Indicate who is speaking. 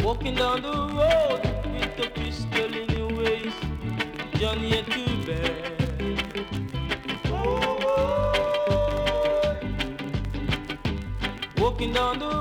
Speaker 1: Walking down the road with a pistol in your waist, Johnny ain't too bad. Oh, walking down the